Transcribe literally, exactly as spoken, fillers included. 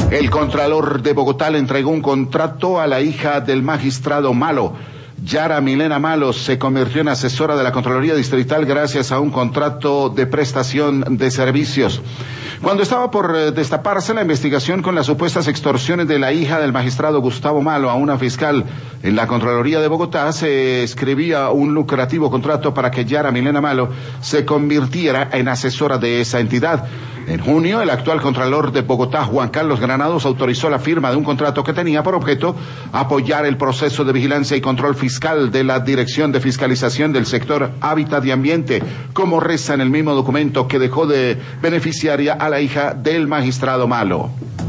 El Contralor de Bogotá le entregó un contrato a la hija del magistrado Malo. Yara Milena Malo se convirtió en asesora de la Contraloría Distrital gracias a un contrato de prestación de servicios. Cuando estaba por destaparse la investigación con las supuestas extorsiones de la hija del magistrado Gustavo Malo a una fiscal en la Contraloría de Bogotá, se escribía un lucrativo contrato para que Yara Milena Malo se convirtiera en asesora de esa entidad. En junio, el actual Contralor de Bogotá, Juan Carlos Granados, autorizó la firma de un contrato que tenía por objeto apoyar el proceso de vigilancia y control fiscal de la Dirección de Fiscalización del Sector Hábitat y Ambiente, como reza en el mismo documento que dejó de beneficiaria a la hija del magistrado Malo.